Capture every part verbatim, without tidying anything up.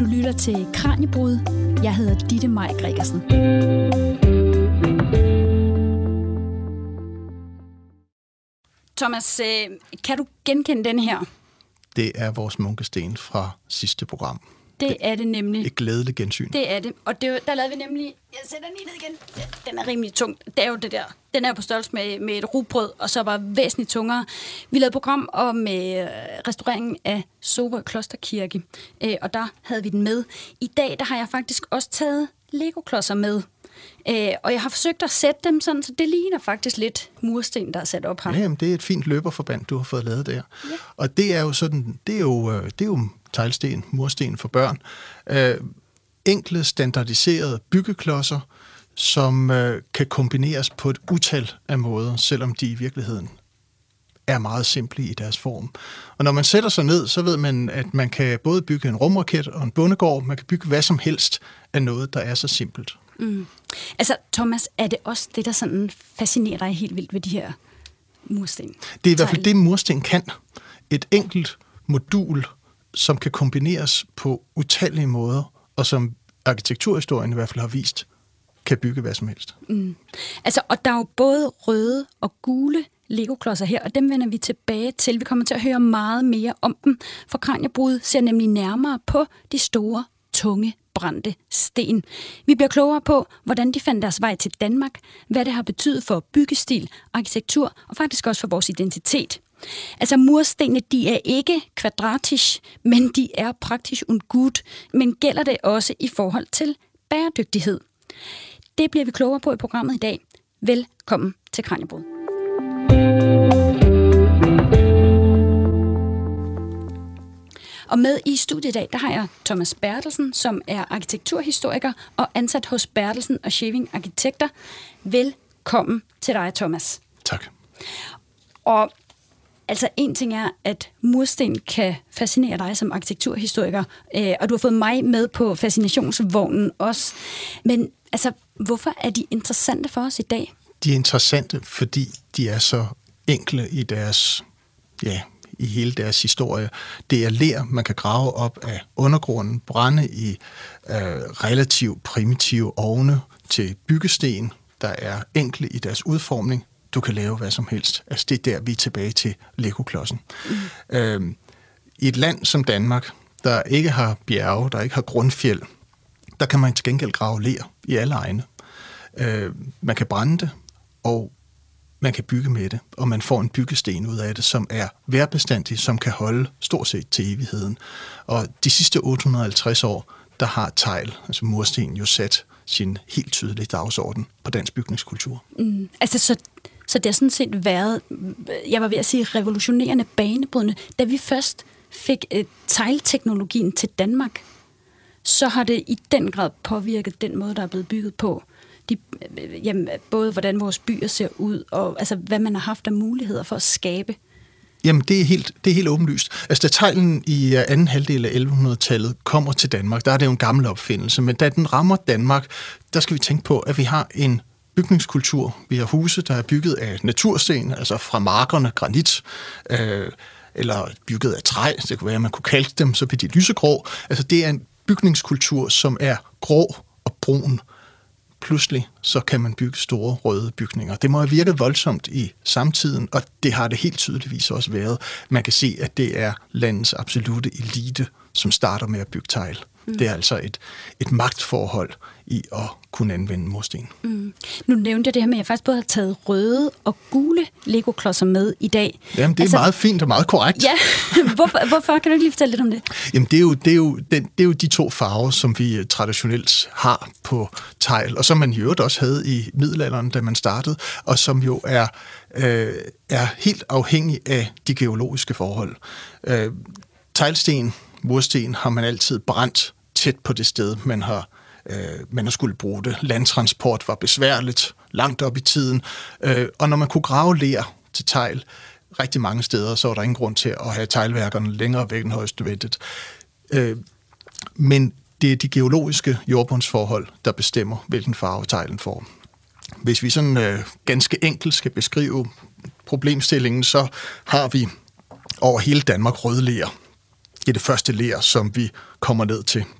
du lytter til Kraniebrud. Jeg hedder Ditte Maj Gregersen. Thomas, kan du genkende den her? Det er vores munkesten fra sidste program. Det er det nemlig. Et glædeligt gensyn. Det er det. Og det, der lavede vi nemlig... Jeg sætter den lige ned igen. Den er rimelig tung. Det er jo det der. Den er på størrelse med, med et rugbrød, og så var væsentligt tungere. Vi lavede et program om øh, restaureringen af Sorø Klosterkirke, øh, og der havde vi den med. I dag der har jeg faktisk også taget Lego-klodser med. Øh, og jeg har forsøgt at sætte dem sådan, så det ligner faktisk lidt mursten, der er sat op her. Ja, jamen, det er et fint løberforband, du har fået lavet der. Ja. Og det er jo sådan, det er jo, det er jo teglsten, mursten for børn. Øh, enkle, standardiserede byggeklodser, som øh, kan kombineres på et utal af måder, selvom de i virkeligheden er meget simple i deres form. Og når man sætter sig ned, så ved man, at man kan både bygge en rumraket og en bondegård. Man kan bygge hvad som helst af noget, der er så simpelt. Mm. Altså, Thomas, er det også det, der sådan fascinerer dig helt vildt ved de her mursten? Det er i hvert fald det, mursten kan. Et enkelt modul, som kan kombineres på utallige måder, og som arkitekturhistorien i hvert fald har vist, kan bygge hvad som helst. Mm. Altså, og der er jo både røde og gule Lego-klodser her, og dem vender vi tilbage til. Vi kommer til at høre meget mere om dem, for Kraniebrud ser nemlig nærmere på de store, tunge, brændte sten. Vi bliver klogere på, hvordan de fandt deres vej til Danmark, hvad det har betydet for byggestil, arkitektur og faktisk også for vores identitet. Altså murstenene, de er ikke kvadratisk, men de er praktisk und gut, men gælder det også i forhold til bæredygtighed. Det bliver vi klogere på i programmet i dag. Velkommen til Kraniebrud. Og med i studiet i dag, der har jeg Thomas Bertelsen, som er arkitekturhistoriker og ansat hos Bertelsen og Scheving Arkitekter. Velkommen til dig, Thomas. Tak. Og altså en ting er, at mursten kan fascinere dig som arkitekturhistoriker, øh, og du har fået mig med på fascinationsvognen også. Men altså, hvorfor er de interessante for os i dag? De er interessante, fordi de er så enkle i deres, ja, i hele deres historie. Det er ler, man kan grave op af undergrunden, brænde i øh, relativt primitive ovne til byggesten, der er enkle i deres udformning. Du kan lave hvad som helst. Altså det er der, vi er tilbage til Lego-klodsen. Mm. Øhm, I et land som Danmark, der ikke har bjerge, der ikke har grundfjeld, der kan man til gengæld grave ler i alle egne. Øh, man kan brænde det, og man kan bygge med det, og man får en byggesten ud af det, som er vejrbestandig, som kan holde stort set til evigheden. Og de sidste otte hundrede og halvtreds år, der har tegl, altså mursten, jo sat sin helt tydelige dagsorden på dansk bygningskultur. Mm, altså så, så det har sådan set været, jeg var ved at sige revolutionerende, banebrydende. Da vi først fik uh, teglteknologien til Danmark, så har det i den grad påvirket den måde, der er blevet bygget på. De, jamen, både hvordan vores byer ser ud, og altså, hvad man har haft af muligheder for at skabe. Jamen, det er helt, det er helt åbenlyst. Altså, da teglen i anden halvdel af elleve hundrede-tallet kommer til Danmark, der er det jo en gammel opfindelse, men da den rammer Danmark, der skal vi tænke på, at vi har en bygningskultur. Vi har huse, der er bygget af natursten, altså fra markerne, granit, øh, eller bygget af træ. Det kunne være, at man kunne kalke dem, så bliver de lysegrå. Altså, det er en bygningskultur, som er grå og brun. Pludselig så kan man bygge store røde bygninger. Det må have virket voldsomt i samtiden, og det har det helt tydeligvis også været. Man kan se, at det er landets absolute elite, som starter med at bygge tegl. Mm. Det er altså et, et magtforhold i at kunne anvende mursten. Mm. Nu nævnte jeg det her med, at jeg faktisk både har taget røde og gule Lego-klodser med i dag. Jamen, det er altså meget fint og meget korrekt. Ja, hvorfor, hvorfor? Kan du ikke lige fortælle lidt om det? Jamen, det er jo, det er jo, den, det er jo de to farver, som vi traditionelt har på tegl, og som man i øvrigt også havde i middelalderen, da man startede, og som jo er, øh, er helt afhængig af de geologiske forhold. Øh, teglsten, mursten har man altid brændt tæt på det sted, man har, øh, man har skulle bruge det. Landtransport var besværligt, langt op i tiden, øh, og når man kunne grave ler til tegl rigtig mange steder, så var der ingen grund til at have teglværkerne længere væk end højst nødvendigt. Øh, men det er de geologiske jordbundsforhold, der bestemmer, hvilken farve teglen får. Hvis vi sådan øh, ganske enkelt skal beskrive problemstillingen, så har vi over hele Danmark røde ler. Det er det første ler, som vi kommer ned til.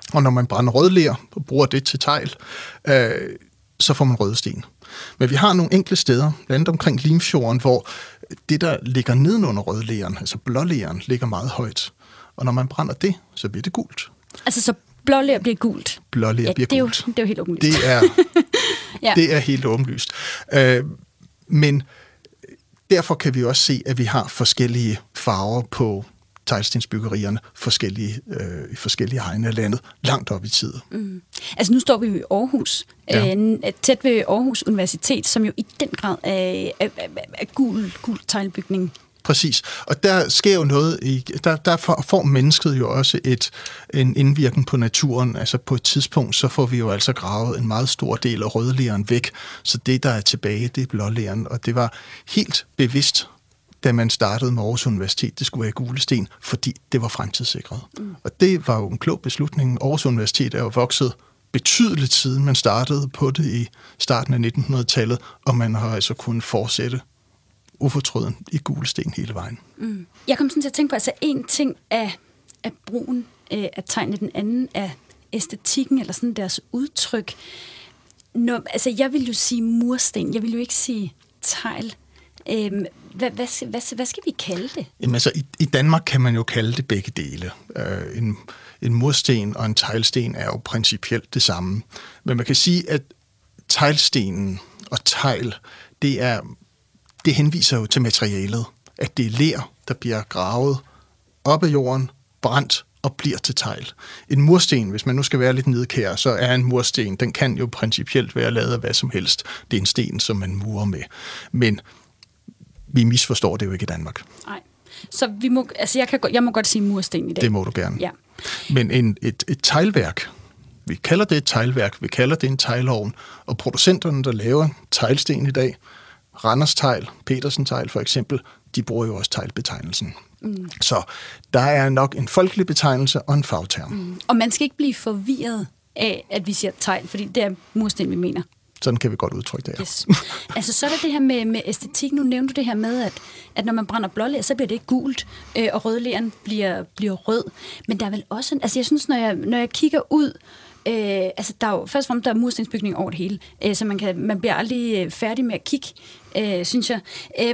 Og når man brænder rødler og bruger det til tegl, øh, så får man røde sten. Men vi har nogle enkle steder, blandt andet omkring Limfjorden, hvor det, der ligger nedenunder rødleren, altså blåleren, ligger meget højt. Og når man brænder det, så bliver det gult. Altså, så blåler bliver gult? Blåler ja, bliver det er gult. Jo, det er jo helt åbenlyst. Det er, ja. det er helt åbenlyst. Øh, men derfor kan vi også se, at vi har forskellige farver på teglstensbyggerierne forskellige, øh, i forskellige egne af landet, langt op i tid. Mm. Altså nu står vi jo i Aarhus, ja. øh, tæt ved Aarhus Universitet, som jo i den grad er, er, er, er gul, gul teglbygning. Præcis, og der sker jo noget, i, der, der får mennesket jo også et, en indvirkning på naturen. Altså på et tidspunkt, så får vi jo altså gravet en meget stor del af rødleren væk, så det, der er tilbage, det er blåleren, og det var helt bevidst, da man startede med Aarhus Universitet, det skulle være gule sten, fordi det var fremtidssikret. Mm. Og det var jo en klog beslutning. Aarhus Universitet er jo vokset betydeligt siden man startede på det i starten af nitten hundrede-tallet, og man har altså kunnet fortsætte ufortrøden i gule sten hele vejen. Mm. Jeg kom sådan til at tænke på, altså en ting af, af brugen øh, af tegnene, den anden af æstetikken, eller sådan deres udtryk. Når, altså jeg vil jo sige mursten, jeg vil jo ikke sige tegl. Øhm, hvad, hvad, hvad, hvad skal vi kalde det? Jamen altså, i, i Danmark kan man jo kalde det begge dele. Øh, en, en mursten og en teglsten er jo principielt det samme. Men man kan sige, at teglstenen og tegl, det, er, det henviser jo til materialet. At det er ler, der bliver gravet op af jorden, brændt og bliver til tegl. En mursten, hvis man nu skal være lidt nidkær, så er en mursten, den kan jo principielt være lavet af hvad som helst. Det er en sten, som man murer med. Men vi misforstår det jo ikke i Danmark. Nej. Så vi må, altså jeg, kan, jeg må godt sige mursten i dag. Det må du gerne. Ja. Men en, et, et teglværk, vi kalder det et teglværk, vi kalder det en teglovn, og producenterne, der laver teglsten i dag, Randers Tegl, Petersen Tegl for eksempel, de bruger jo også teglbetegnelsen. Mm. Så der er nok en folkelig betegnelse og en fagterm. Mm. Og man skal ikke blive forvirret af, at vi siger tegl, fordi det er mursten, vi mener. Sådan kan vi godt udtrykke det her. Yes. Altså så er der det her med, med æstetik. Nu nævnte du det her med, at, at når man brænder blåler, så bliver det ikke gult, øh, og rødleren bliver, bliver rød. Men der er vel også, en, altså jeg synes, når jeg, når jeg kigger ud, øh, altså der er jo først og fremmest, der er murstensbygning over det hele, øh, så man, kan, man bliver aldrig færdig med at kigge, øh, synes jeg. Øh,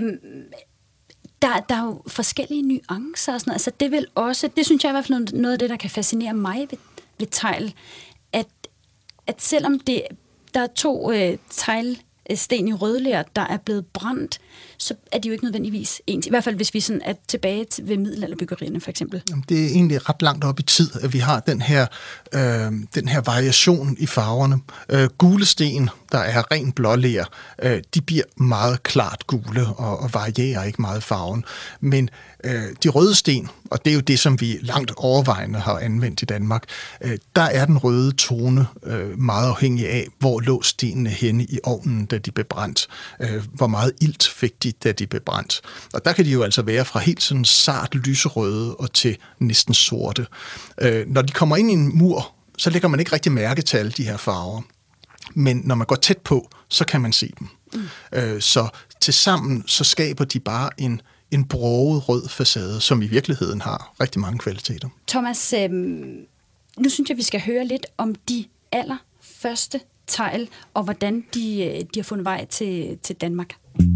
der, der er jo forskellige nuancer og sådan noget. Altså det vil også, det synes jeg i hvert fald noget, noget af det, der kan fascinere mig ved, ved tegl, at, at selvom det der er to øh, teglsten i rødler, der er blevet brændt, så er de jo ikke nødvendigvis ens. I hvert fald, hvis vi sådan er tilbage til, ved middelalderbyggerierne, for eksempel. Jamen, det er egentlig ret langt op i tid, at vi har den her, øh, den her variation i farverne. Øh, gule sten, der er ren blåler, øh, de bliver meget klart gule og, og varierer ikke meget farven. Men øh, de røde sten, og det er jo det, som vi langt overvejende har anvendt i Danmark, øh, der er den røde tone øh, meget afhængig af, hvor lå stenene henne i ovnen, da de blev brændt. Øh, hvor meget ilt fik de, da de blev brændt. Og der kan de jo altså være fra helt sådan sart lyserøde og til næsten sorte. Øh, når de kommer ind i en mur, så lægger man ikke rigtig mærke til alle de her farver. Men når man går tæt på, så kan man se dem. Mm. Øh, så tilsammen så skaber de bare en, en broget rød facade, som i virkeligheden har rigtig mange kvaliteter. Thomas, øh, nu synes jeg, vi skal høre lidt om de allerførste tegl, og hvordan de, de har fundet vej til, til Danmark.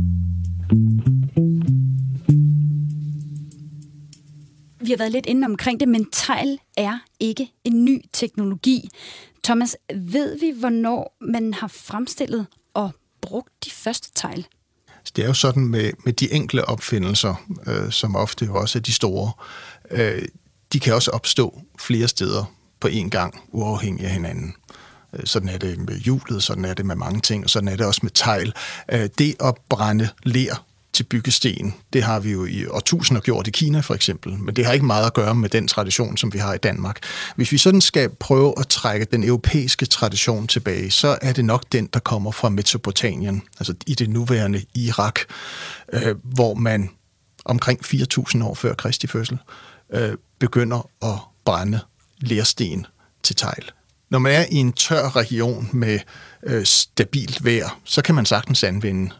Vi har været lidt inde omkring det, men tegl er ikke en ny teknologi. Thomas, ved vi, hvornår man har fremstillet og brugt de første tegl? Det er jo sådan med, med de enkle opfindelser, øh, som ofte jo også er de store. Øh, de kan også opstå flere steder på én gang, uafhængig af hinanden. Sådan er det med hjulet, sådan er det med mange ting, og sådan er det også med tegl. Det at brænde ler til byggesten, det har vi jo i årtusinder gjort i Kina for eksempel, men det har ikke meget at gøre med den tradition, som vi har i Danmark. Hvis vi sådan skal prøve at trække den europæiske tradition tilbage, så er det nok den, der kommer fra Mesopotamien, altså i det nuværende Irak, øh, hvor man omkring fire tusind år før Kristi fødsel øh, begynder at brænde lersten til tegl. Når man er i en tør region med øh, stabilt vejr, så kan man sagtens anvende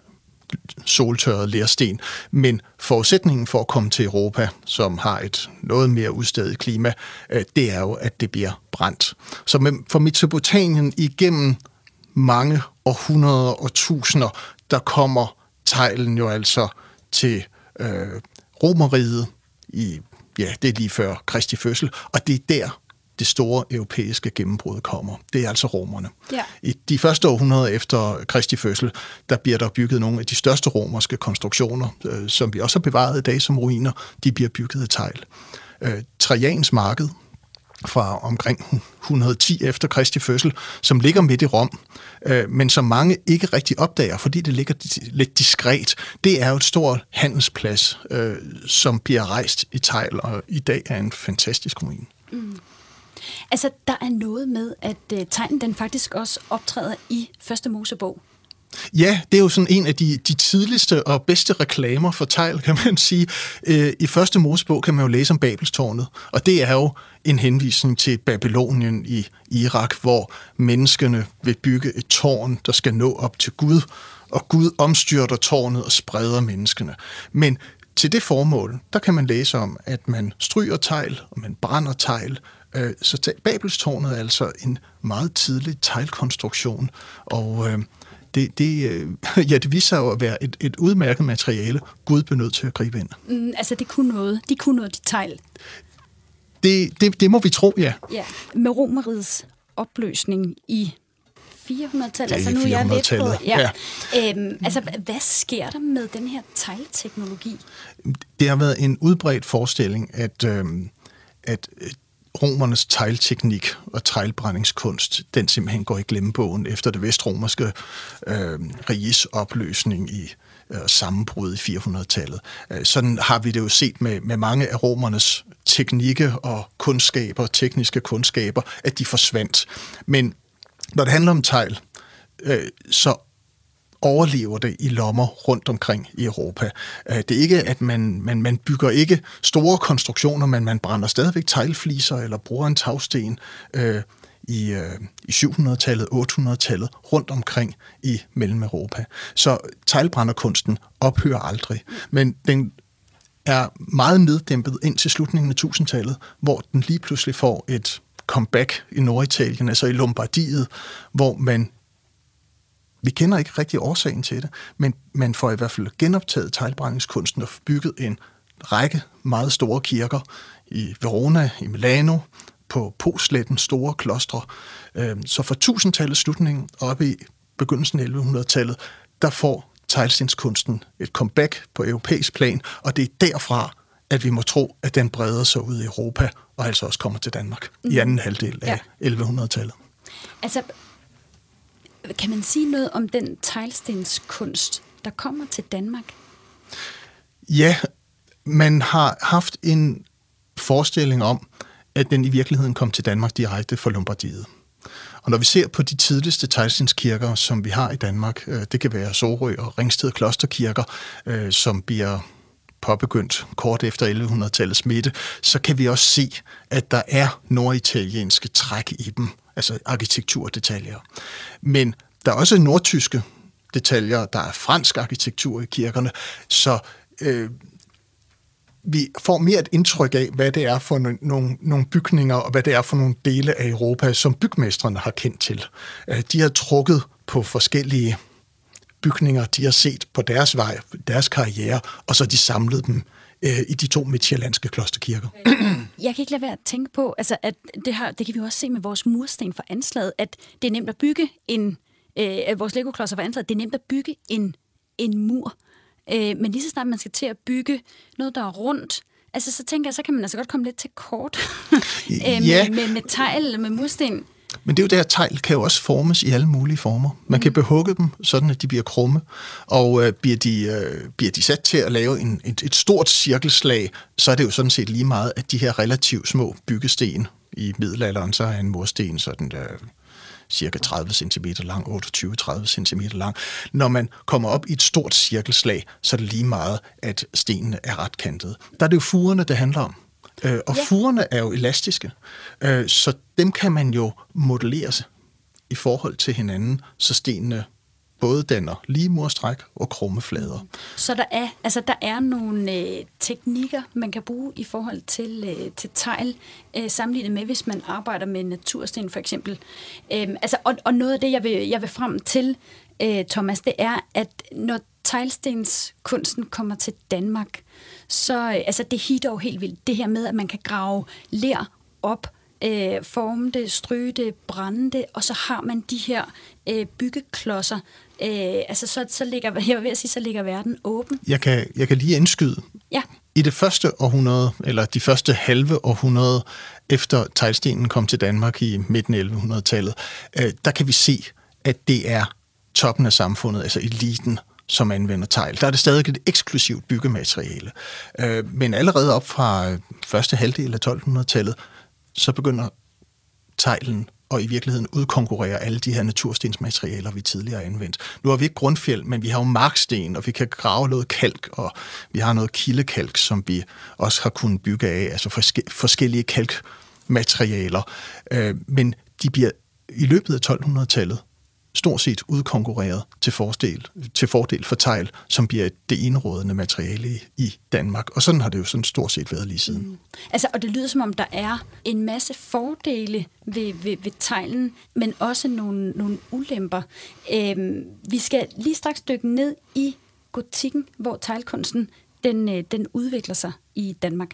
soltørret lersten. Men forudsætningen for at komme til Europa, som har et noget mere udstedet klima, det er jo, at det bliver brændt. Så for Mesopotamien igennem mange århundreder og tusinder, der kommer teglen jo altså til øh, Romerriget, i, ja, det er lige før Kristi fødsel, og det er der, det store europæiske gennembrud kommer. Det er altså romerne. Ja. I de første århundreder efter Kristi fødsel, der bliver der bygget nogle af de største romerske konstruktioner, øh, som vi også har bevaret i dag som ruiner. De bliver bygget af tegl. Øh, Trajans marked fra omkring et hundrede og ti efter Kristi fødsel, som ligger midt i Rom, øh, men som mange ikke rigtig opdager, fordi det ligger lidt diskret. Det er jo et stort handelsplads, øh, som bliver rejst i tegl, og i dag er en fantastisk ruin. Mm. Altså, der er noget med, at uh, teglen den faktisk også optræder i Første Mosebog. Ja, det er jo sådan en af de, de tidligste og bedste reklamer for tegl, kan man sige. Øh, I Første Mosebog kan man jo læse om Babelstårnet, og det er jo en henvisning til Babylonien i Irak, hvor menneskene vil bygge et tårn, der skal nå op til Gud, og Gud omstyrter tårnet og spreder menneskene. Men til det formål, der kan man læse om, at man stryger tegl, og man brænder tegl. Så Babelstårnet er altså en meget tidlig teglkonstruktion, og øh, det, det, øh, ja, det viser jo at være et, et udmærket materiale, Gud blev nødt til at gribe ind. Mm, altså, det kunne noget. De kunne noget, de tegl. Det, det, det må vi tro, ja. Ja. Med Romerrigets opløsning i fire hundrede-tallet. Det er altså, nu er jeg lidt på, ja. Ja. Øhm, altså, hvad sker der med den her teglteknologi? Det har været en udbredt forestilling, at, øh, at romernes teglteknik og teglbrændingskunst, den simpelthen går i glemmebogen efter det vestromerske øh, riges opløsning i øh, sammenbrud i fire hundrede-tallet. Øh, sådan har vi det jo set med, med mange af romernes teknikke og kundskaber, tekniske kundskaber, at de forsvandt. Men når det handler om tegl, øh, så overlever det i lommer rundt omkring i Europa. Det er ikke, at man, man, man bygger ikke store konstruktioner, men man brænder stadigvæk teglfliser eller bruger en tagsten øh, i, øh, i syv hundrede-tallet, otte hundrede-tallet rundt omkring i Mellem-Europa. Så teglbrænderkunsten ophører aldrig, men den er meget neddæmpet ind til slutningen af tusindtallet, hvor den lige pludselig får et comeback i Norditalien, altså i Lombardiet, hvor man Vi kender ikke rigtig årsagen til det, men man får i hvert fald genoptaget teglbrændingskunsten og bygget en række meget store kirker i Verona, i Milano, på Posletten, store klostre. Så fra tusindtallets slutning op i begyndelsen af elleve hundrede-tallet, der får teglstenskunsten et comeback på europæisk plan, og det er derfra, at vi må tro, at den breder sig ud i Europa, og altså også kommer til Danmark mm. i anden halvdel af ja. elleve hundrede-tallet. Altså, kan man sige noget om den teglstenskunst, der kommer til Danmark? Ja, man har haft en forestilling om, at den i virkeligheden kom til Danmark direkte fra Lombardiet. Og når vi ser på de tidligste teglstenskirker, som vi har i Danmark, det kan være Sorø og Ringsted klosterkirker, som bliver påbegyndt kort efter elleve hundrede-tallets midte, så kan vi også se, at der er norditalienske træk i dem, altså arkitekturdetaljer. Men der er også nordtyske detaljer, der er fransk arkitektur i kirkerne, så øh, vi får mere et indtryk af, hvad det er for nogle, nogle bygninger, og hvad det er for nogle dele af Europa, som bygmestrene har kendt til. De har trukket på forskellige bygninger, de har set på deres vej, deres karriere, og så har de samlet dem øh, i de to midtjyllandske klosterkirker. Jeg kan ikke lade være at tænke på, altså, at det, har, det kan vi også se med vores mursten for anslaget, at det er nemt at bygge en, øh, vores legoklodser for anslaget, det er nemt at bygge en, en mur. Øh, men lige så snart man skal til at bygge noget, der er rundt, altså, så tænker jeg, så kan man altså godt komme lidt til kort øh, ja. med, med, med tegl, med mursten. Men det er jo der, tegl kan jo også formes i alle mulige former. Man mm. kan behugge dem, sådan at de bliver krumme, og øh, bliver, de, øh, bliver de sat til at lave en, et, et stort cirkelslag, så er det jo sådan set lige meget, at de her relativt små byggesten i middelalderen, så er en mursten sådan der cirka tredive centimeter lang, otteogtyve til tredive centimeter lang. Når man kommer op i et stort cirkelslag, så er det lige meget, at stenene er ret kantede. Der er det jo furerne, det handler om. Øh, og ja. Furerne er jo elastiske, øh, så dem kan man jo modellere i forhold til hinanden, så stenene både danner lige murstræk og krumme flader. Så der er, altså der er nogle øh, teknikker, man kan bruge i forhold til, øh, til tegl, øh, sammenlignet med, hvis man arbejder med natursten for eksempel. Øhm, altså, og, og noget af det, jeg vil, jeg vil frem til, øh, Thomas, det er, at når teglstenskunsten kommer til Danmark, så øh, altså, det hitter jo helt vildt. Det her med, at man kan grave ler op, Øh, forme det, stryge det, brænde det, og så har man de her øh, byggeklodser. Øh, altså så, så ligger, jeg vil ved at sige, så ligger verden åben. Jeg kan, jeg kan lige indskyde. Ja. I det første århundrede, eller de første halve århundrede, efter teglstenen kom til Danmark i midten af elleve hundrede-tallet, øh, der kan vi se, at det er toppen af samfundet, altså eliten, som anvender tegl. Der er det stadig et eksklusivt byggemateriale. Øh, men allerede op fra første halvdel af tolv hundrede-tallet, så begynder teglen og i virkeligheden udkonkurrere alle de her naturstensmaterialer, vi tidligere har anvendt. Nu har vi ikke grundfjeld, men vi har jo marksten, og vi kan grave noget kalk, og vi har noget kildekalk, som vi også har kunnet bygge af, altså forske- forskellige kalkmaterialer. Øh, men de bliver i løbet af tolv hundrede-tallet stort set udkonkurreret til fordel, til fordel for tegl, som bliver det enrådende materiale i, i Danmark. Og sådan har det jo sådan stort set været lige siden. Mm. Altså, og det lyder som om, der er en masse fordele ved, ved, ved teglen, men også nogle, nogle ulemper. Øhm, vi skal lige straks dykke ned i gotikken, hvor teglkunsten den, den udvikler sig i Danmark.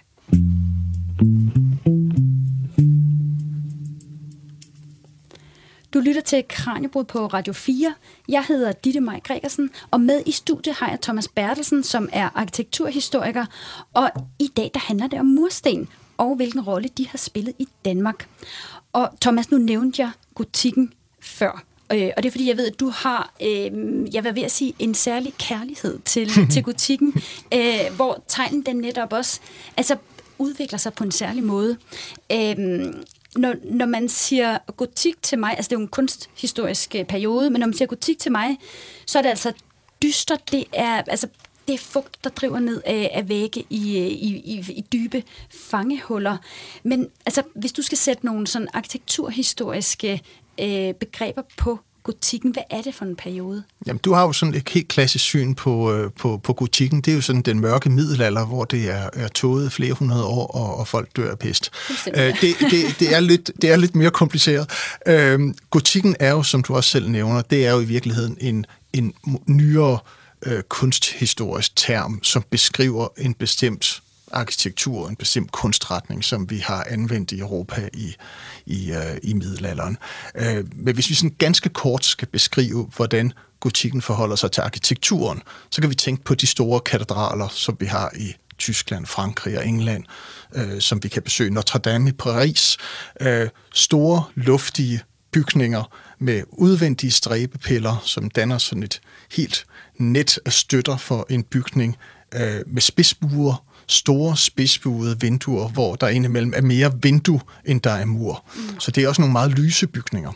Du lytter til Kraniebrud på Radio fire. Jeg hedder Ditte Maj Gregersen, og med i studiet har jeg Thomas Bertelsen, som er arkitekturhistoriker. Og i dag der handler det om mursten, og hvilken rolle de har spillet i Danmark. Og Thomas, nu nævnte jeg gotikken før. Og det er fordi, jeg ved, at du har, øh, jeg vil ved at sige, en særlig kærlighed til, til gotikken, øh, hvor teglen den netop også altså, udvikler sig på en særlig måde. Øh, Når, når man siger gotik til mig, altså det er jo en kunsthistorisk periode, men når man siger gotik til mig, så er det altså dystert, det er, altså, det er fugt, der driver ned af, af vægge i, i, i, i dybe fangehuller. Men altså, hvis du skal sætte nogle sådan arkitekturhistoriske øh, begreber på gotikken, hvad er det for en periode? Jamen, du har jo sådan et helt klassisk syn på, øh, på, på gotikken. Det er jo sådan den mørke middelalder, hvor det er, er tåget flere hundrede år, og, og folk dør af pest. Øh, det, det, det, er lidt, det er lidt mere kompliceret. Øh, gotikken er jo, som du også selv nævner, det er jo i virkeligheden en, en nyere øh, kunsthistorisk term, som beskriver en bestemt arkitektur, en bestemt kunstretning, som vi har anvendt i Europa i, i, uh, i middelalderen. Uh, men hvis vi sådan ganske kort skal beskrive, hvordan gotikken forholder sig til arkitekturen, så kan vi tænke på de store katedraler, som vi har i Tyskland, Frankrig og England, uh, som vi kan besøge. Notre Dame i Paris. Uh, store, luftige bygninger med udvendige stræbepiller, som danner sådan et helt net af støtter for en bygning, uh, med spidsbuer, store spidsbuede vinduer, hvor der indimellem er mere vindue, end der er mur. Mm. Så det er også nogle meget lyse bygninger.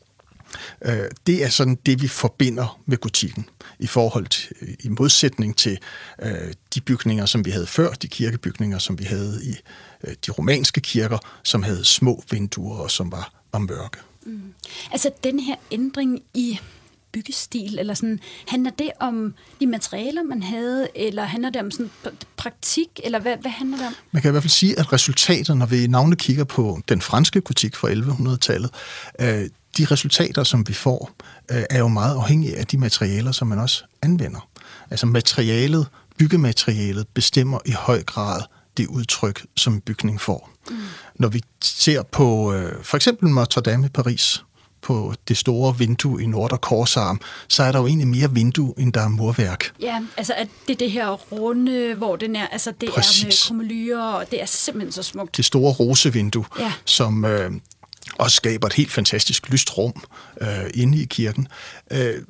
Det er sådan det, vi forbinder med gotikken, i forhold til, i modsætning til de bygninger, som vi havde før, de kirkebygninger, som vi havde i de romanske kirker, som havde små vinduer og som var, var mørke. Mm. Altså den her ændring i byggestil, eller sådan, handler det om de materialer, man havde, eller handler det om sådan praktik, eller hvad, hvad handler det om? Man kan i hvert fald sige, at resultater, når vi navnlig kigger på den franske gotik fra elleve hundrede-tallet, øh, de resultater, som vi får, øh, er jo meget afhængige af de materialer, som man også anvender. Altså materialet, byggematerialet, bestemmer i høj grad det udtryk, som en bygning får. Mm. Når vi ser på øh, for eksempel Notre Dame i Paris, på det store vindue i Nordre Korsarm, så er der jo egentlig mere vindue, end der er murværk. Ja, altså at det er det her runde, hvor den er, altså det Præcis. er med krumelyrer, og det er simpelthen så smukt. Det store rosevindue, ja. som øh, også skaber et helt fantastisk lyst rum øh, inde i kirken. Øh,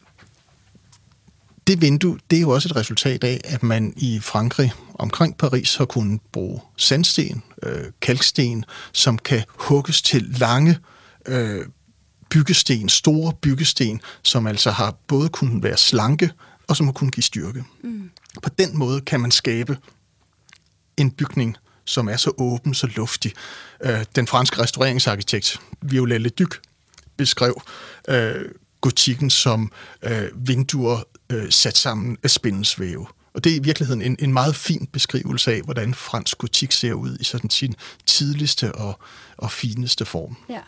det vindue, det er jo også et resultat af, at man i Frankrig omkring Paris har kunnet bruge sandsten, øh, kalksten, som kan hugges til lange øh, byggesten, store byggesten, som altså har både kunnet være slanke, og som har kunnet give styrke. Mm. På den måde kan man skabe en bygning, som er så åben, så luftig. Den franske restaureringsarkitekt Viollet-le-Duc beskrev øh, gotikken som øh, vinduer øh, sat sammen af spindelsvæve. Og det er i virkeligheden en, en meget fin beskrivelse af, hvordan fransk gotik ser ud i sådan sin tidligste og, og fineste form. Ja.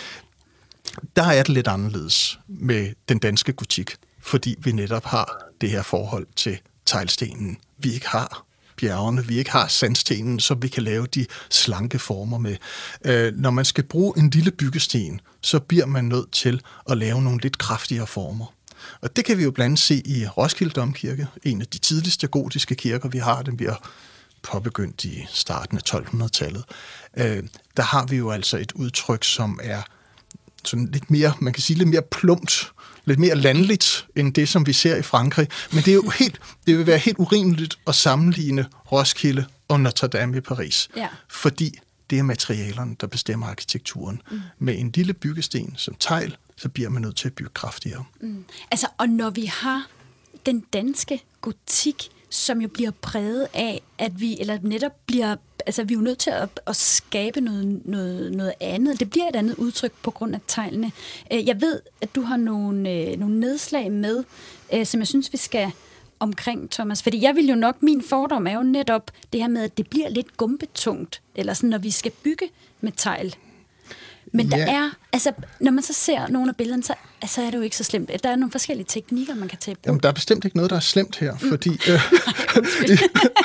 Der er det lidt anderledes med den danske gotik, fordi vi netop har det her forhold til teglstenen. Vi ikke har bjergene, vi ikke har sandstenen, som vi kan lave de slanke former med. Øh, når man skal bruge en lille byggesten, så bliver man nødt til at lave nogle lidt kraftigere former. Og det kan vi jo blandt andet se i Roskilde Domkirke, en af de tidligste gotiske kirker, vi har. Den bliver påbegyndt i starten af tolv hundrede-tallet. Øh, der har vi jo altså et udtryk, som er sådan lidt mere, man kan sige lidt mere plumpt, lidt mere landligt, end det, som vi ser i Frankrig. Men det er jo helt, det vil være helt urimeligt at sammenligne Roskilde og Notre Dame i Paris. Ja. Fordi det er materialerne, der bestemmer arkitekturen. Mm. Med en lille byggesten som tegl, så bliver man nødt til at bygge kraftigere. Mm. Altså, og når vi har den danske gotik, som jo bliver præget af, at vi, eller netop bliver, altså vi er jo nødt til at, at skabe noget, noget, noget andet. Det bliver et andet udtryk på grund af teglene. Jeg ved, at du har nogle, nogle nedslag med, som jeg synes, vi skal omkring, Thomas. Fordi jeg vil jo nok, min fordom er jo netop det her med, at det bliver lidt gumbetungt, eller sådan, når vi skal bygge med tegl. Men ja. der er, altså, når man så ser nogle af billederne, så altså, er det jo ikke så slemt. Der er nogle forskellige teknikker, man kan tage på. Jamen, der er bestemt ikke noget, der er slemt her, mm. fordi øh, det,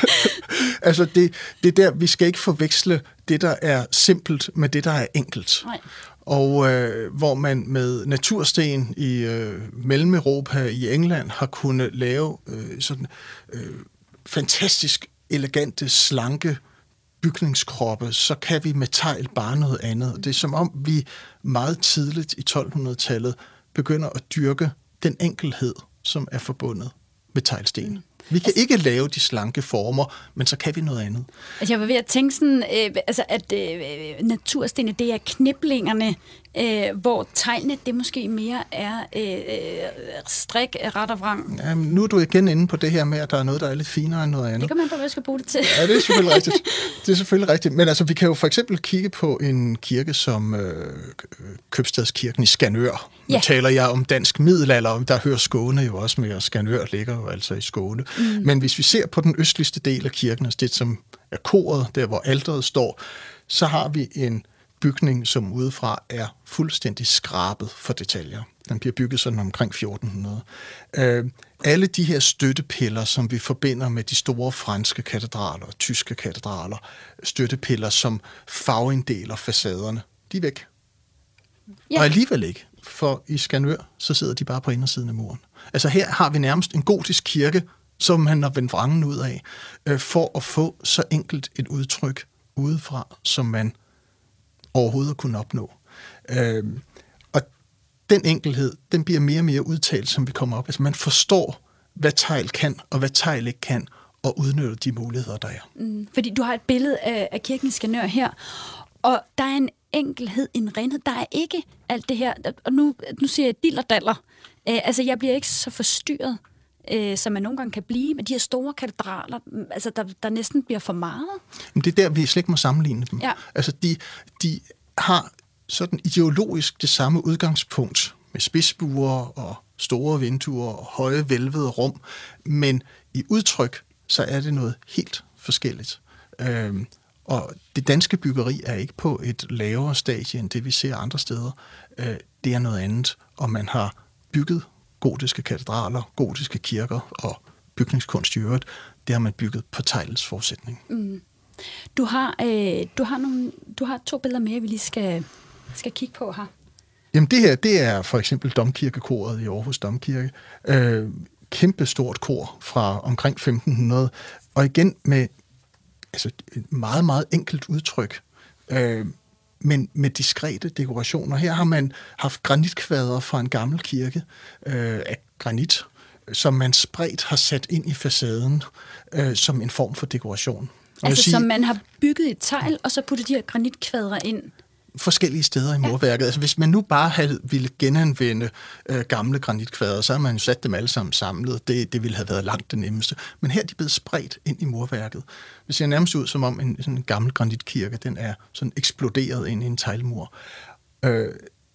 altså, det, det der, vi skal ikke forveksle det, der er simpelt, med det, der er enkelt. Nej. Og øh, hvor man med natursten i øh, Mellem-Europa, i England, har kunnet lave øh, sådan øh, fantastisk elegante, slanke bygningskroppe, så kan vi med tegl bare noget andet. Det er som om, vi meget tidligt i tolv hundrede-tallet begynder at dyrke den enkelhed, som er forbundet med teglsten. Mm. Vi kan altså, ikke lave de slanke former, men så kan vi noget andet. Altså jeg var ved at tænke sådan, øh, altså at øh, naturstenene, det er kniblingerne, øh, hvor teglene, det måske mere er øh, strik, ret og vrang. Jamen, nu er du igen inde på det her med, at der er noget, der er lidt finere end noget andet. Det kan man på, hvad jeg skal bruge det til. Ja, det er selvfølgelig rigtigt. Det er selvfølgelig rigtigt. Men altså, vi kan jo for eksempel kigge på en kirke som øh, Købstadskirken i Skanør. Nu ja. taler jeg om dansk middelalder, der hører Skåne jo også med, og Skanør ligger jo altså i Skåne. Mm. Men hvis vi ser på den østligste del af kirken, altså det som er koret, der hvor alteret står, så har vi en bygning, som udefra er fuldstændig skrabet for detaljer. Den bliver bygget sådan omkring fjorten hundrede. Øh, alle de her støttepiller, som vi forbinder med de store franske katedraler og tyske katedraler, støttepiller, som farveinddeler facaderne, de er væk. Ja. Og alligevel ikke, for i Skanør, så sidder de bare på indersiden af muren. Altså her har vi nærmest en gotisk kirke, som man har vendt vrangen ud af, øh, for at få så enkelt et udtryk udefra, som man overhovedet kunne opnå. Øh, og den enkelhed, den bliver mere og mere udtalt, som vi kommer op. Altså man forstår, hvad tegl kan, og hvad tegl ikke kan, og udnytter de muligheder, der er. Mm, fordi du har et billede af, af kirken Skanør her, og der er en enkelhed, en renhed. Der er ikke alt det her, og nu, nu siger jeg dillerdaller. Øh, altså jeg bliver ikke så forstyrret, øh, som man nogle gange kan blive, med de her store katedraler, altså der, der næsten bliver for meget. Men det er der, vi slet ikke må sammenligne dem. Ja. Altså de, de har sådan ideologisk det samme udgangspunkt, med spidsbuer og store vinduer og høje hvælvede rum, men i udtryk, så er det noget helt forskelligt. Øhm, og det danske byggeri er ikke på et lavere stadie, end det vi ser andre steder. Øh, det er noget andet, og man har bygget gotiske katedraler, gotiske kirker og bygningskunst i øvrigt. Det har man bygget på teglets forudsætning. Mm. Du har, øh, du, har nogle, du har to billeder mere, vi lige skal, skal kigge på her. Jamen det her, det er for eksempel domkirkekoret i Aarhus Domkirke. Øh, kæmpe stort kor fra omkring femten hundrede, og igen med altså, et meget, meget enkelt udtryk, øh, men med diskrete dekorationer. Her har man haft granitkvader fra en gammel kirke øh, af granit, som man spredt har sat ind i facaden øh, som en form for dekoration. Og altså sige, som man har bygget et tegl, og så puttet de her granitkvader ind? Forskellige steder i murværket. Ja. Altså hvis man nu bare havde ville genanvende øh, gamle granitkvader, så har man jo sat dem alle sammen samlet. Det, det ville have været langt det nemmeste. Men her er de blevet spredt ind i murværket. Det ser nærmest ud som om en, sådan en gammel granitkirke, den er sådan eksploderet ind i en teglmur. Øh, og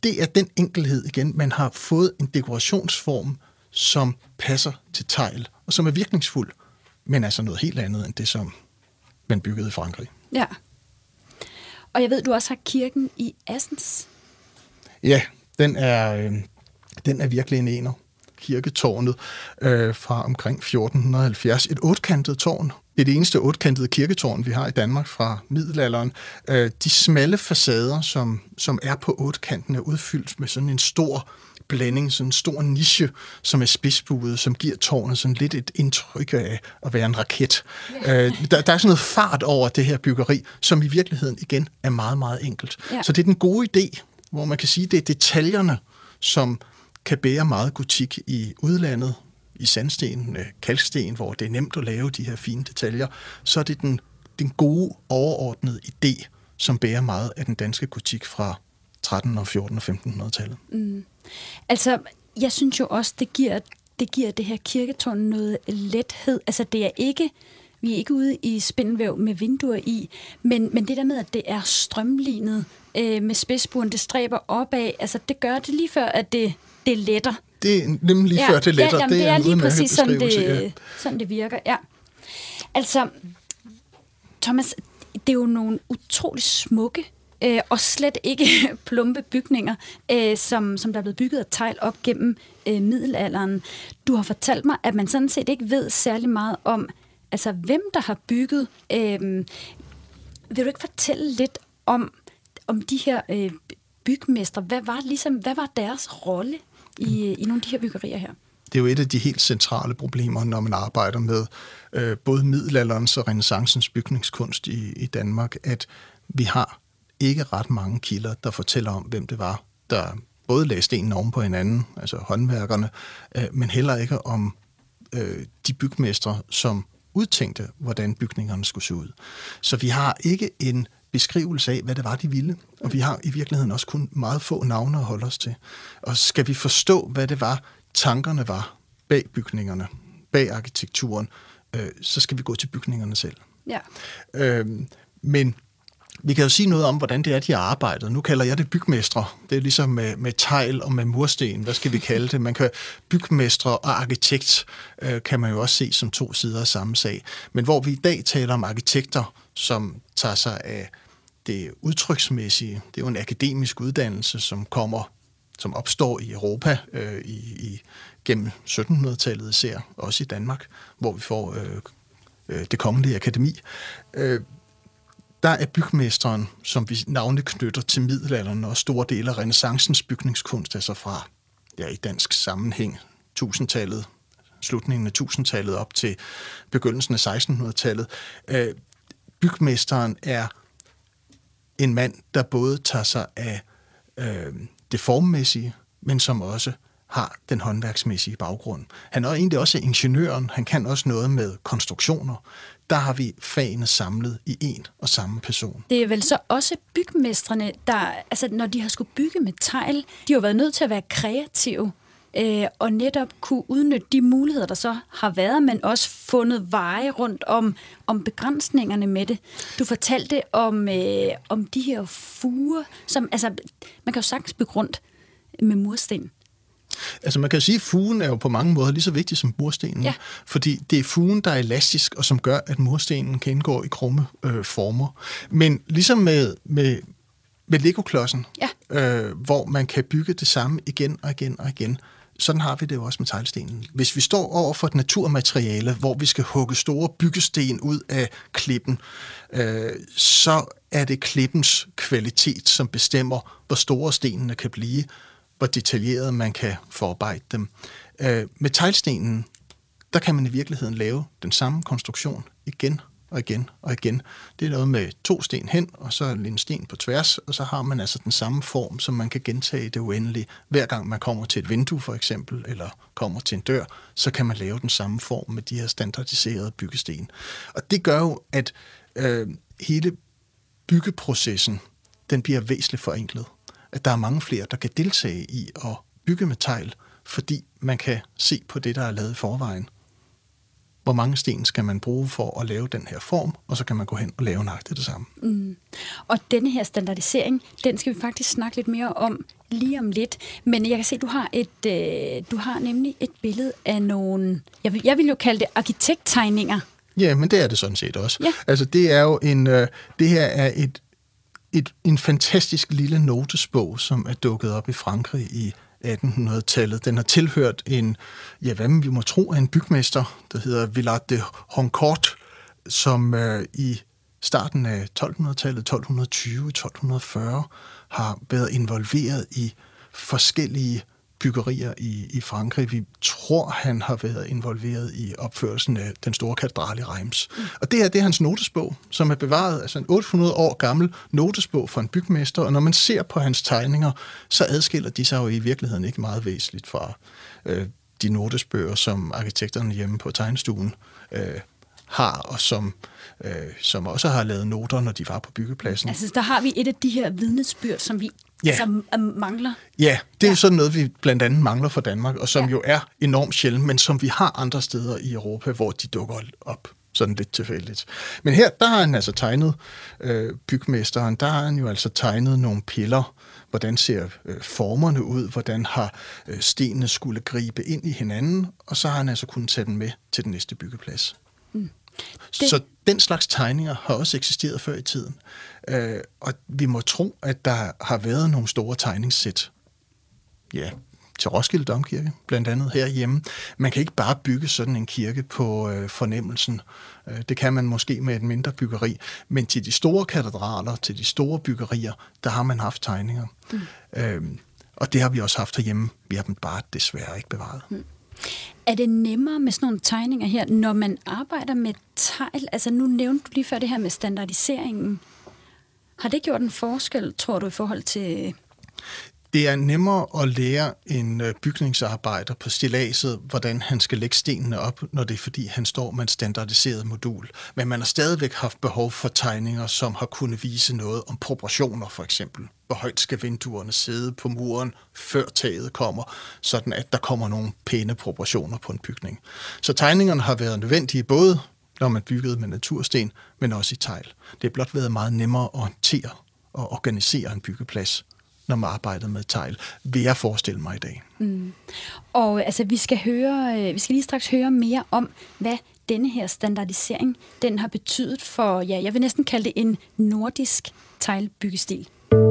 det er den enkelhed igen. Man har fået en dekorationsform, som passer til tegl, og som er virkningsfuld, men altså noget helt andet end det, som man byggede i Frankrig. Ja. Og jeg ved, du også har kirken i Assens. Ja, den er, øh, den er virkelig en ener. Kirketårnet øh, fra omkring fjorten halvfjerds. Et ottekantet tårn. Det er det eneste ottekantede kirketårn, vi har i Danmark fra middelalderen. Øh, de smalle facader, som, som er på ottekanten, er udfyldt med sådan en stor blanding, sådan en stor niche, som er spidsbuet, som giver tårnet sådan lidt et indtryk af at være en raket. Ja. Øh, der, der er sådan noget fart over det her byggeri, som i virkeligheden igen er meget, meget enkelt. Ja. Så det er den gode idé, hvor man kan sige, det er detaljerne, som kan bære meget gotik i udlandet, i sandsten, kalksten, hvor det er nemt at lave de her fine detaljer. Så er det den, den gode, overordnede idé, som bærer meget af den danske gotik fra tretten-, fjorten- og femtenhundredetallet. Mm. Altså, jeg synes jo også, det giver, det giver det her kirketårn noget lethed. Altså, det er ikke, vi er ikke ude i spindelvæv med vinduer i, men, men det der med, at det er strømlignet øh, med spidsburen, det stræber opad, altså, det gør det lige før, at det, det letter. Det er nemlig lige ja, før det letter. Ja, jamen, det er, det er lige præcis sådan det, ja. sådan det virker. Ja. Altså, Thomas, det er jo nogle utrolig smukke øh, og slet ikke plumpe bygninger, øh, som, som der er blevet bygget af tegl op gennem øh, middelalderen. Du har fortalt mig, at man sådan set ikke ved særlig meget om, altså hvem der har bygget. Øh, vil du ikke fortælle lidt om, om de her øh, bygmestre? Hvad var, ligesom, hvad var deres rolle i, i nogle af de her byggerier her? Det er jo et af de helt centrale problemer, når man arbejder med øh, både middelalderens og renæssancens bygningskunst i, i Danmark, at vi har ikke ret mange kilder, der fortæller om, hvem det var, der både lagde stenen oven på hinanden, altså håndværkerne, øh, men heller ikke om øh, de bygmestre, som udtænkte, hvordan bygningerne skulle se ud. Så vi har ikke en beskrivelse af, hvad det var, de ville, og vi har i virkeligheden også kun meget få navne at holde os til. Og skal vi forstå, hvad det var, tankerne var bag bygningerne, bag arkitekturen, øh, så skal vi gå til bygningerne selv. Ja. Øh, men vi kan jo sige noget om, hvordan det er, de har arbejdet. Nu kalder jeg det bygmestre. Det er ligesom med, med tegl og med mursten. Hvad skal vi kalde det? Man kan bygmestre og arkitekt øh, kan man jo også se som to sider af samme sag. Men hvor vi i dag taler om arkitekter, som tager sig af det udtryksmæssige. Det er jo en akademisk uddannelse, som kommer, som opstår i Europa øh, i, i, gennem syttenhundredetallet især, også i Danmark, hvor vi får øh, øh, det kongelige akademi. Øh, Der er bygmesteren, som vi navnlig knytter til middelalderen og store dele af renæssancens bygningskunst, altså fra ja, i dansk sammenhæng tusindtallet, slutningen af tusindtallet op til begyndelsen af sekstenhundredetallet. Øh, bygmesteren er en mand, der både tager sig af øh, det formmæssige, men som også har den håndværksmæssige baggrund. Han er egentlig også ingeniøren, han kan også noget med konstruktioner. Der har vi fagene samlet i en og samme person. Det er vel så også bygmestrene, der, altså når de har skulle bygge med tegl, de har været nødt til at være kreative, øh, og netop kunne udnytte de muligheder, der så har været, men også fundet veje rundt om, om begrænsningerne med det. Du fortalte om, øh, om de her fuger, som, altså, man kan jo sagtens bygge rundt med mursten. Altså man kan sige, at fugen er jo på mange måder lige så vigtig som murstenen, ja. Fordi det er fugen, der er elastisk, og som gør, at murstenen kan indgå i krumme øh, former. Men ligesom med, med, med Lego-klodsen, ja. øh, hvor man kan bygge det samme igen og igen og igen, sådan har vi det jo også med teglstenen. Hvis vi står over for et naturmateriale, hvor vi skal hugge store byggesten ud af klippen, øh, så er det klippens kvalitet, som bestemmer, hvor store stenene kan blive, hvor detaljeret man kan forarbejde dem. Øh, med teglstenen, der kan man i virkeligheden lave den samme konstruktion igen og igen og igen. Det er noget med to sten hen, og så en sten på tværs, og så har man altså den samme form, som man kan gentage det uendelige. Hver gang man kommer til et vindue for eksempel, eller kommer til en dør, så kan man lave den samme form med de her standardiserede byggesten. Og det gør jo, at øh, hele byggeprocessen, den bliver væsentligt forenklet. At der er mange flere, der kan deltage i at bygge med tegl, fordi man kan se på det, der er lavet i forvejen. hvor mange sten skal man bruge for at lave den her form, og så kan man gå hen og lave nøjagtigt det samme. Mm. Og denne her standardisering, den skal vi faktisk snakke lidt mere om lige om lidt. Men jeg kan se, at du har, et, øh, du har nemlig et billede af nogle, jeg vil, jeg vil jo kalde det arkitekttegninger. Ja, men det er det sådan set også. Ja. Altså det er jo en, øh, det her er et, et, en fantastisk lille notesbog, som er dukket op i Frankrig i attenhundredetallet. Den har tilhørt en, ja, hvad vi må tro er en bygmester, der hedder Villard de Honcourt, som øh, i starten af tolvhundredetallet, tolv tyve, tolv fyrre, har været involveret i forskellige byggerier i, i Frankrig. Vi tror, han har været involveret i opførelsen af den store katedral i Reims. Mm. Og det her, det er hans notesbog, som er bevaret, altså en otte hundrede år gammel notesbog for en bygmester, og når man ser på hans tegninger, så adskiller de sig jo i virkeligheden ikke meget væsentligt fra øh, de notesbøger, som arkitekterne hjemme på tegnestuen øh, har, og som, øh, som også har lavet noter, når de var på byggepladsen. Altså, der har vi et af de her vidnesbyrd, som vi ja. altså, mangler. Ja, det er ja. sådan noget, vi blandt andet mangler fra Danmark, og som ja. jo er enormt sjældent, men som vi har andre steder i Europa, hvor de dukker op sådan lidt tilfældigt. Men her, der har han altså tegnet øh, bygmesteren, der har han jo altså tegnet nogle piller. Hvordan ser øh, formerne ud? Hvordan har øh, stenene skulle gribe ind i hinanden? Og så har han altså kunnet tage den med til den næste byggeplads. Mm. Det... Så den slags tegninger har også eksisteret før i tiden. Øh, og vi må tro, at der har været nogle store tegningssæt. Ja, til Roskilde Domkirke, blandt andet herhjemme. Man kan ikke bare bygge sådan en kirke på øh, fornemmelsen. Øh, det kan man måske med et mindre byggeri. Men til de store katedraler, til de store byggerier, der har man haft tegninger. Mm. Øh, og det har vi også haft herhjemme. Vi har dem bare desværre ikke bevaret. Mm. Er det nemmere med sådan nogle tegninger her, når man arbejder med tegl? Altså nu nævnte du lige før det her med standardiseringen. Har det gjort en forskel, tror du, i forhold til... Det er nemmere at lære en bygningsarbejder på stilladset, hvordan han skal lægge stenene op, når det er fordi, han står med en standardiseret modul. Men man har stadigvæk haft behov for tegninger, som har kunnet vise noget om proportioner, for eksempel. Hvor højt skal vinduerne sidde på muren, før taget kommer, sådan at der kommer nogle pæne proportioner på en bygning. Så tegningerne har været nødvendige både, når man byggede med natursten, men også i tegl. Det er blot været meget nemmere at håndtere og organisere en byggeplads, når man arbejder med tegl, vil jeg forestille mig i dag. Mm. Og altså, vi skal høre, vi skal lige straks høre mere om, hvad denne her standardisering, den har betydet for, ja, jeg vil næsten kalde det en nordisk teglbyggestil.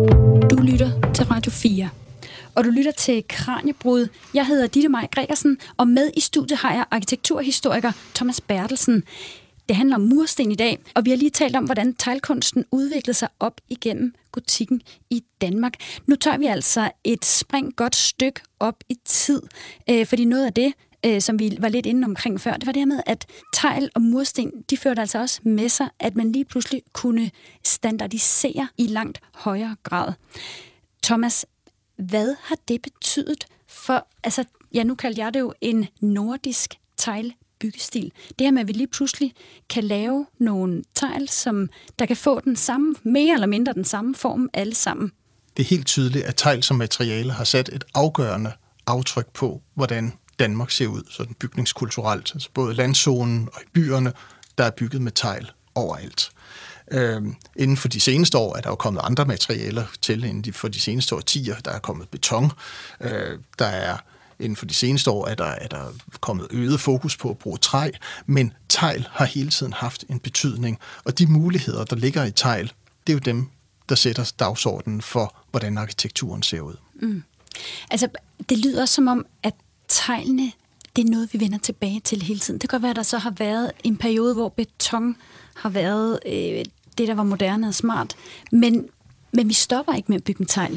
Du lytter til Radio fire. Og du lytter til Kraniebrud. Jeg hedder Ditte Maj Gregersen, og med i studiet har jeg arkitekturhistoriker Thomas Bertelsen. Det handler om mursten i dag, og vi har lige talt om, hvordan teglkunsten udviklede sig op igennem gotikken i Danmark. Nu tager vi altså et spring godt stykke op i tid, øh, fordi noget af det, øh, som vi var lidt inde omkring før, det var det her med, at tegl og mursten, de førte altså også med sig, at man lige pludselig kunne standardisere i langt højere grad. Thomas, hvad har det betydet for, altså, ja, nu kaldte jeg det jo en nordisk tegl byggestil. Det her med, at vi lige pludselig kan lave nogle tegl, som der kan få den samme, mere eller mindre den samme form alle sammen. Det er helt tydeligt, at tegl som materiale har sat et afgørende aftryk på, hvordan Danmark ser ud, sådan bygningskulturelt. Altså både landzonen og i byerne, der er bygget med tegl overalt. Øhm, inden for de seneste år er der jo kommet andre materialer til, inden for de seneste årtier. Der er kommet beton, øh, der er Inden for de seneste år er der, er der kommet øget fokus på at bruge træ, men tegl har hele tiden haft en betydning, og de muligheder, der ligger i tegl, det er jo dem, der sætter dagsordenen for, hvordan arkitekturen ser ud. Mm. Altså, det lyder som om, at teglene, det er noget, vi vender tilbage til hele tiden. Det kan godt være, at der så har været en periode, hvor beton har været øh, det, der var moderne og smart, men, men vi stopper ikke med at bygge med tegl.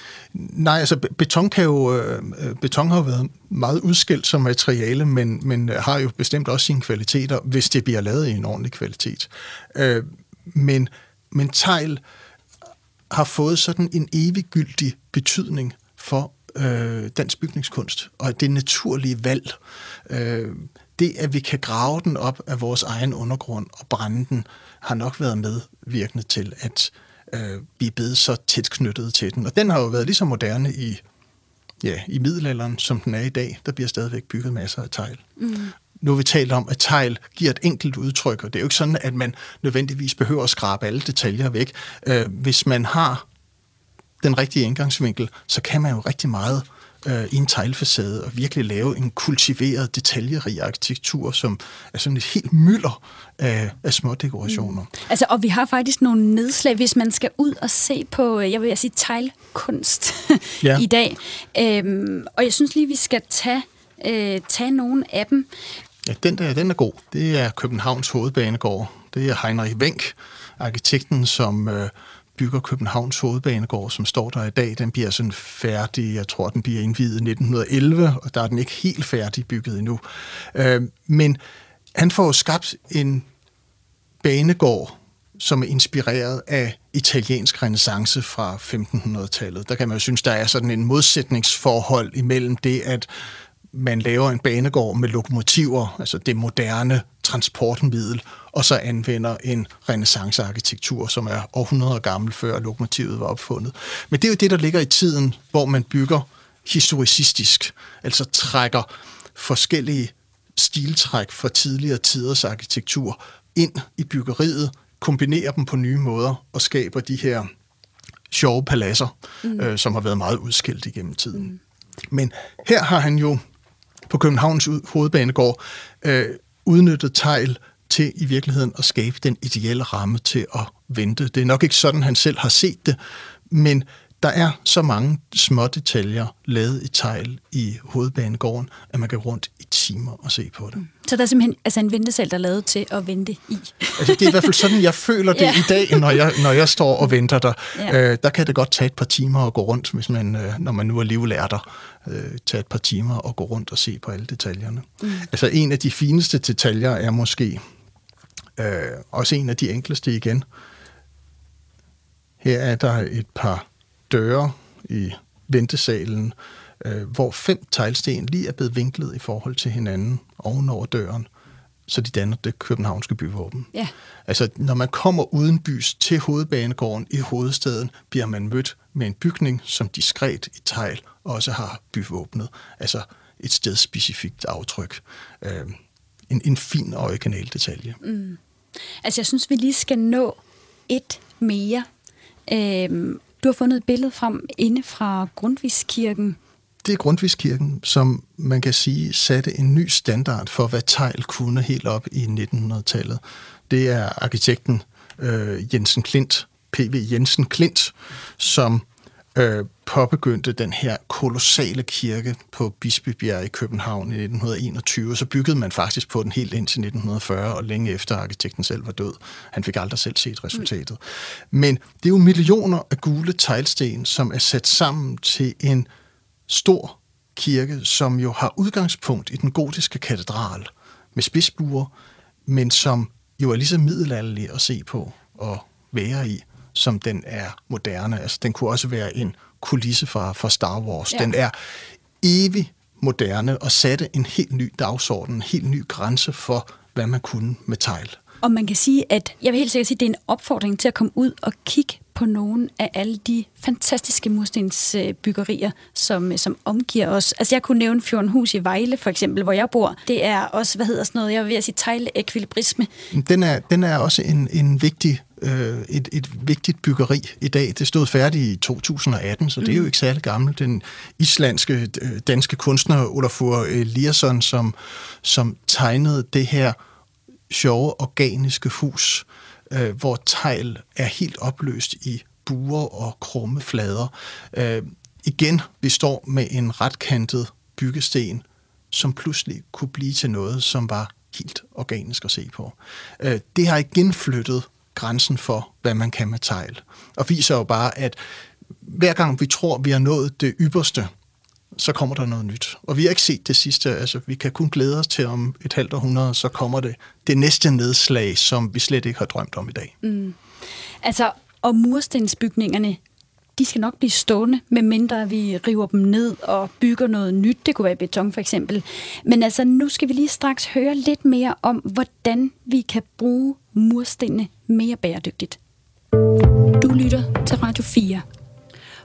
Nej, altså beton, kan jo, beton har jo været meget udskilt som materiale, men, men har jo bestemt også sine kvaliteter, hvis det bliver lavet i en ordentlig kvalitet. Men, men tegl har fået sådan en eviggyldig betydning for øh, dansk bygningskunst, og det naturlige valg, øh, det at vi kan grave den op af vores egen undergrund og brænde den, har nok været medvirkende til, at øh, vi er blevet så tæt knyttet til den. Og den har jo været lige så moderne i, ja, i middelalderen, som den er i dag. Der bliver stadigvæk bygget masser af tegl. Mm. nu har vi talt om, at tegl giver et enkelt udtryk, og det er jo ikke sådan, at man nødvendigvis behøver at skrabe alle detaljer væk. Øh, hvis man har den rigtige indgangsvinkel, så kan man jo rigtig meget øh, i en teglfacade og virkelig lave en kultiveret, detaljerig arkitektur, som er sådan et helt mylder af, af små dekorationer. Mm. Altså, og vi har faktisk nogle nedslag, hvis man skal ud og se på, jeg vil sige, teglkunst ja. i dag. Øhm, og jeg synes lige, vi skal tage, øh, tage nogle af dem. Ja, den der, den er god. Det er Københavns Hovedbanegård. Det er Heinrich Wenck, arkitekten, som øh, bygger Københavns Hovedbanegård, som står der i dag. Den bliver sådan færdig, jeg tror, den bliver indviet i nitten elleve, og der er den ikke helt færdig bygget endnu. Øh, men han får skabt en banegård, som er inspireret af italiensk renæssance fra femtenhundredetallet. Der kan man jo synes, der er sådan en modsætningsforhold imellem det, at man laver en banegård med lokomotiver, altså det moderne transportmiddel, og så anvender en renæssancearkitektur, som er århundreder gammel, før lokomotivet var opfundet. Men det er jo det, der ligger i tiden, hvor man bygger historicistisk, altså trækker forskellige stiltræk fra tidligere tiders arkitektur ind i byggeriet, kombinerer dem på nye måder og skaber de her sjove paladser, mm. øh, som har været meget udskilt igennem tiden. Mm. Men her har han jo på Københavns Hovedbanegård øh, udnyttet tegl til i virkeligheden at skabe den ideelle ramme til at vente. Det er nok ikke sådan, han selv har set det, men der er så mange små detaljer lavet i tegl i Hovedbanegården, at man kan rundt i timer og se på det. Så der er simpelthen altså en ventesal, der er lavet til at vente i? Altså, det er i hvert fald sådan, jeg føler det ja. i dag, når jeg, når jeg står og venter der. Ja. Øh, der kan det godt tage et par timer at gå rundt, hvis man, øh, når man nu alligevel er der, øh, tage et par timer og gå rundt og se på alle detaljerne. Mm. Altså en af de fineste detaljer er måske øh, også en af de enkleste igen. Her er der et par døre i ventesalen, øh, hvor fem teglsten lige er blevet vinklet i forhold til hinanden ovenover døren, så de danner det københavnske byvåben. Ja. Altså, når man kommer uden bys til Hovedbanegården i hovedstaden, bliver man mødt med en bygning, som diskret i tegl også har byvåbnet. Altså et stedspecifikt aftryk. Øh, en, en fin og original detalje. Mm. Altså, jeg synes, vi lige skal nå et mere. Øh, Du har fundet et billede frem inde fra Grundtvigskirken. Det er Grundtvigskirken, som man kan sige satte en ny standard for, hvad tegl kunne helt op i nittenhundredetallet. Det er arkitekten øh, Jensen Klint, P V Jensen Klint, som øh, påbegyndte den her kolossale kirke på Bispebjerg i København i nitten enogtyve. Så byggede man faktisk på den helt ind til nitten fyrre, og længe efter arkitekten selv var død. Han fik aldrig selv set resultatet. Mm. Men det er jo millioner af gule teglsten, som er sat sammen til en stor kirke, som jo har udgangspunkt i den gotiske katedral med spidsbuer, men som jo er lige så middelalderlig at se på og være i, som den er moderne. Altså, den kunne også være en kulisse fra, fra Star Wars. Ja. Den er evig moderne og satte en helt ny dagsorden, en helt ny grænse for, hvad man kunne med tegl. Og man kan sige, at jeg vil helt sikkert sige, at det er en opfordring til at komme ud og kigge på nogle af alle de fantastiske murstensbyggerier, som, som omgiver os. Altså jeg kunne nævne Fjordenhus i Vejle, for eksempel, hvor jeg bor. Det er også, hvad hedder sådan noget, jeg vil sige teglekvilibrisme. Den er, den er også en, en vigtig, øh, et, et vigtigt byggeri i dag. Det stod færdigt i to tusind og atten, så det er jo ikke særlig gammelt. Den islandske, øh, danske kunstner Olafur Eliasson, som, som tegnede det her sjove, organiske hus, øh, hvor tegl er helt opløst i buer og krumme flader. Øh, igen, vi står med en retkantet byggesten, som pludselig kunne blive til noget, som var helt organisk at se på. Øh, det har igen flyttet grænsen for, hvad man kan med tegl, og viser jo bare, at hver gang vi tror, vi har nået det ypperste, så kommer der noget nyt. Og vi har ikke set det sidste. Altså, vi kan kun glæde os til om et halvt århundrede, så kommer det det næste nedslag, som vi slet ikke har drømt om i dag. Mm. Altså, og murstensbygningerne, de skal nok blive stående, medmindre vi river dem ned og bygger noget nyt. Det kunne være beton for eksempel. Men altså, nu skal vi lige straks høre lidt mere om, hvordan vi kan bruge murstenene mere bæredygtigt. Du lytter til Radio fire.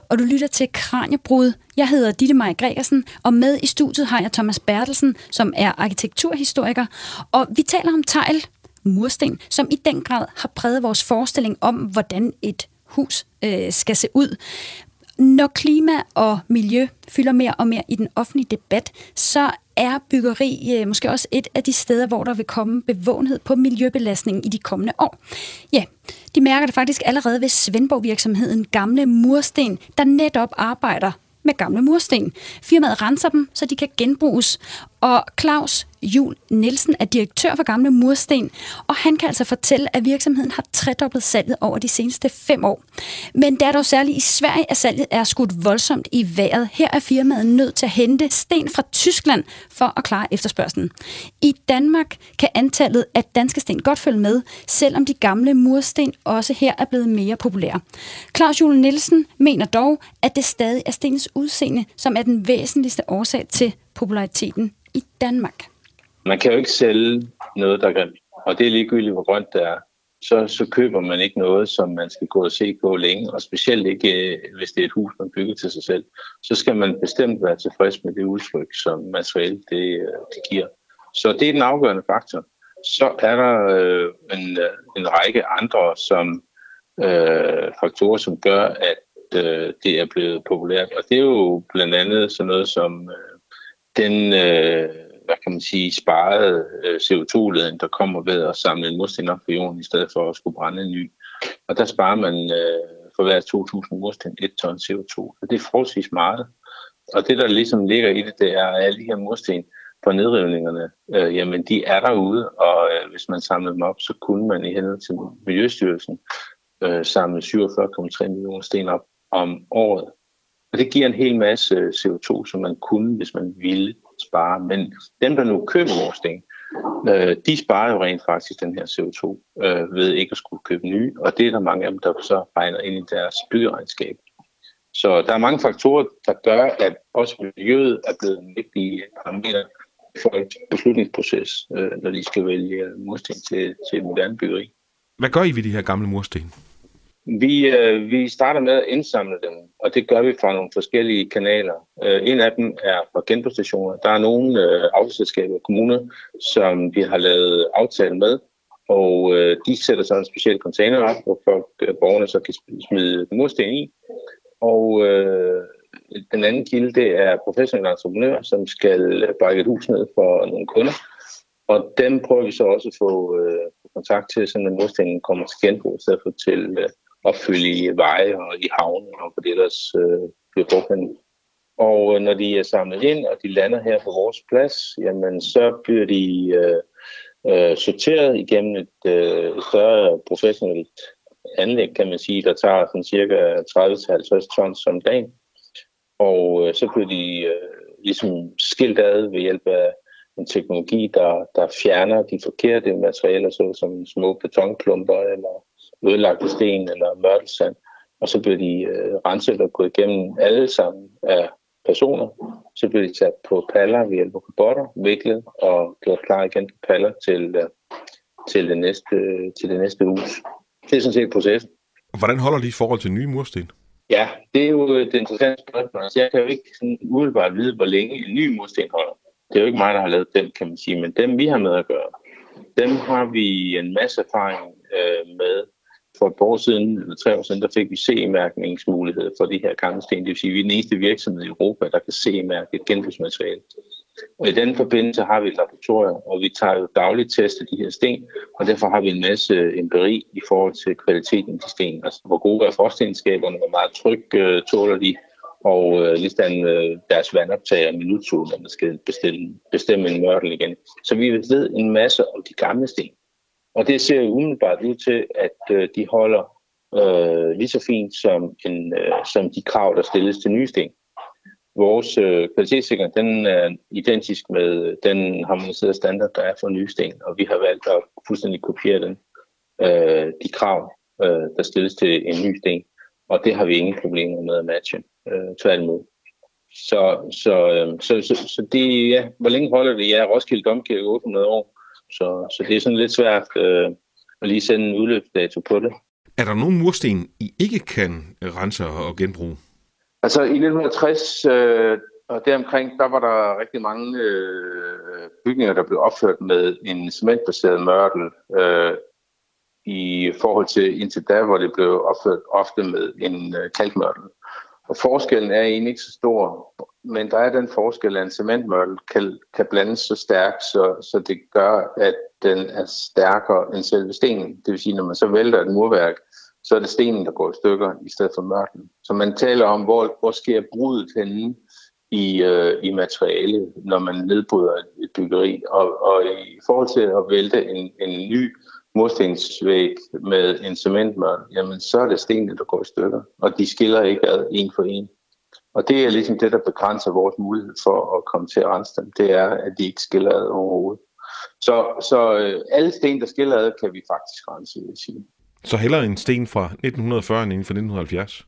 og du lytter til Kraniebrud. Jeg hedder Ditte Maja Gregersen, og med i studiet har jeg Thomas Bertelsen, som er arkitekturhistoriker, og vi taler om tegl, mursten, som i den grad har præget vores forestilling om, hvordan et hus øh, skal se ud. Når klima og miljø fylder mere og mere i den offentlige debat, så er byggeri øh, måske også et af de steder, hvor der vil komme bevågenhed på miljøbelastningen i de kommende år. Ja, de mærker det faktisk allerede ved Svendborg-virksomheden Gamle Mursten, der netop arbejder med gamle mursten. Firmaet renser dem, så de kan genbruges. Og Claus Juhl Nielsen er direktør for Gamle Mursten, og han kan altså fortælle, at virksomheden har tredoblet salget over de seneste fem år. Men det er dog særligt i Sverige, at salget er skudt voldsomt i vejret. Her er firmaet nødt til at hente sten fra Tyskland for at klare efterspørgslen. I Danmark kan antallet af danske sten godt følge med, selvom de gamle mursten også her er blevet mere populære. Claus Juhl Nielsen mener dog, at det stadig er stenens udseende, som er den væsentligste årsag til populariteten i Danmark. Man kan jo ikke sælge noget, der er grimt, og det er ligegyldigt, hvor grønt det er. Så, så køber man ikke noget, som man skal gå og se på længe, og specielt ikke, hvis det er et hus, man bygger til sig selv. Så skal man bestemt være tilfreds med det udtryk, som materialet det, det giver. Så det er den afgørende faktor. Så er der øh, en, en række andre som, øh, faktorer, som gør, at øh, det er blevet populært. Og det er jo blandt andet sådan noget som øh, den... Øh, hvad kan man sige, sparede C O to ledning, der kommer ved at samle en mursten op på jorden, i stedet for at skulle brænde en ny. Og der sparer man øh, for hver to tusind mursten et ton C O to. Så det er forholdsvis meget. Og det, der ligesom ligger i det, det er, at alle de her mursten på nedrivningerne, øh, jamen de er derude, og øh, hvis man samler dem op, så kunne man i henhold til Miljøstyrelsen øh, samle syvogfyrre komma tre millioner sten op om året. Og det giver en hel masse C O to, som man kunne, hvis man ville spare. Men dem, der nu køber vores sten, øh, de sparer jo rent faktisk den her C O to øh, ved ikke at skulle købe nye. Og det er der mange af dem, der så regner ind i deres byggeregnskab. Så der er mange faktorer, der gør, at også miljøet er blevet en vigtig parameter for et beslutningsproces, øh, når de skal vælge mursten til, til moderne byggeri. Hvad gør I ved de her gamle mursten? Vi, øh, vi starter med at indsamle dem, og det gør vi fra nogle forskellige kanaler. Øh, en af dem er fra genbrugsstationer. Der er nogle øh, affaldsselskaber og kommuner, som vi har lavet aftale med, og øh, de sætter så en speciel container op, hvor folk, øh, borgerne så kan smide mursten i. Og øh, den anden kilde, det er professionelle entreprenører, som skal brække et hus ned for nogle kunder. Og dem prøver vi så også at få øh, kontakt til, så når murstenen kommer til genbrug, i stedet for til øh, opfylde i veje og i havne, og på det ellers øh, bliver brugt. Og øh, når de er samlet ind, og de lander her på vores plads, jamen så bliver de øh, øh, sorteret igennem et, øh, et større professionelt anlæg, kan man sige, der tager sådan cirka tredive til halvtreds tons om dagen. Og øh, så bliver de øh, ligesom skilt ad ved hjælp af en teknologi, der, der fjerner de forkerte materialer, såsom små betonklumper eller ødelagte sten eller mørtelsand. Og så bliver de øh, renset og gået igennem alle sammen af personer. Så bliver de sat på paller ved hjælp af robotter, viklet og gjort klar igen på paller til, øh, til, det næste, til det næste hus. Det er sådan set processen. Hvordan holder de i forhold til nye mursten? Ja, det er jo det interessante spørgsmål. Altså, jeg kan jo ikke sådan umiddelbart vide, hvor længe en ny mursten holder. Det er jo ikke mig, der har lavet dem, kan man sige, men dem, vi har med at gøre, dem har vi en masse erfaring øh, med. For et par år siden, eller tre år siden, der fik vi C E-mærkningsmulighed for de her gamle sten. Det vil sige, at vi er den eneste virksomhed i Europa, der kan C E-mærke et genbrugsmateriale. Og i den forbindelse har vi et laboratorium, og vi tager jo dagligt test af de her sten, og derfor har vi en masse empiri i forhold til kvaliteten af de sten. Altså, hvor gode er frostegenskaberne, hvor meget tryk øh, tåler de, og øh, ligesom øh, deres vandoptag og minuttur, når man skal bestemme, bestemme en mørtel igen. Så vi ved en masse om de gamle sten. Og det ser jo umiddelbart ud til, at øh, de holder øh, lige så fint som, en, øh, som de krav, der stilles til nye sten. Vores øh, kvalitetssikring, den er identisk med den harmoniserede standard, der er for nye sten, og vi har valgt at fuldstændig kopiere den, øh, de krav, øh, der stilles til en ny sten. Og det har vi ingen problemer med at matche, øh, tværtimod. Så, så, øh, så, så, så det, ja, hvor længe holder det? Ja, Roskilde Domkirke otte hundrede år. Så, så det er sådan lidt svært øh, at lige sende en udløbsdato på det. Er der nogle mursten, I ikke kan rense og genbruge? Altså i nitten tres øh, og deromkring, der var der rigtig mange øh, bygninger, der blev opført med en cementbaseret mørtel øh, i forhold til indtil da, hvor det blev opført ofte med en øh, kalkmørtel. Og forskellen er egentlig ikke så stor, men der er den forskel, at en cementmørtel kan, kan blandes så stærkt, så, så det gør, at den er stærkere end selve stenen. Det vil sige, når man så vælter et murværk, så er det stenen, der går i stykker, i stedet for mørtlen. Så man taler om, hvor, hvor sker bruddet henne i, øh, i materiale, når man nedbryder et, et byggeri. Og, og i forhold til at vælte en, en ny murstensvæg med en cementmørtel, jamen så er det stenene, der går i stykker, og de skiller ikke ad en for en. Og det er ligesom det, der begrænser vores mulighed for at komme til at rense dem. Det er, at de ikke skiller ad overhovedet. Så, så øh, alle sten, der skiller ad, kan vi faktisk rense, vil jeg sige. Så hellere en sten fra nitten fyrre end en fra nitten halvfjerds?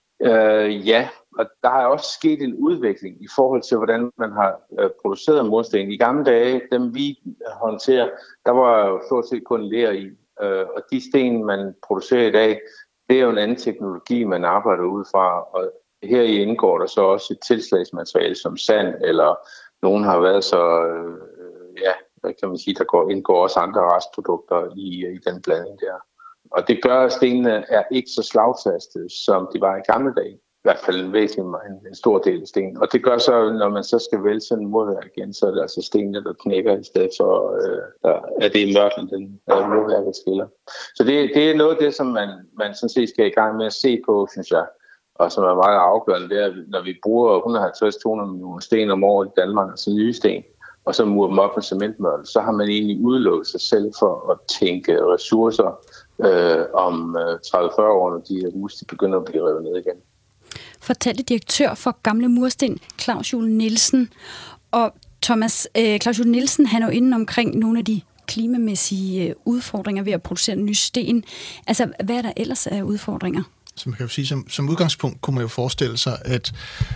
Øh, ja, og der har også sket en udvikling i forhold til, hvordan man har øh, produceret mursten. I gamle dage, dem vi håndterer, der var jo stort set kun ler i. Øh, og de sten, man producerer i dag, det er jo en anden teknologi, man arbejder ud fra. Og her i indgår der så også et tilslagsmateriale som sand, eller nogen har været så, øh, ja, hvad kan man sige, der går, indgår også andre restprodukter i, i den blanding der. Og det gør, at stenene er ikke så slagfaste, som de var i gamle dage. I hvert fald en væsentlig, en, en stor del af sten. Og det gør så, når man så skal vælge sådan en murværk igen, så er det altså stenene, der knækker i stedet for, øh, der, at det er mørtlen, den øh, murværket skiller. Så det, det er noget af det, som man, man sådan set skal i gang med at se på, synes jeg. Og som er meget afgørende, det er, når vi bruger et hundrede og halvtreds til to hundrede millioner sten om året i Danmark, altså nye sten, og så murer dem op med cementmørtel, så har man egentlig udelukket sig selv for at tænke ressourcer øh, om øh, tredive til fyrre år, når de her huse de begynder at blive revet ned igen. Fortalte direktør for Gamle Mursten, Claus Juel Nielsen. Og Thomas, øh, Claus Juel Nielsen, han er jo inde omkring nogle af de klimamæssige udfordringer ved at producere ny sten. Altså, hvad er der ellers af udfordringer? Så man kan jo sige, som, som udgangspunkt kunne man jo forestille sig, at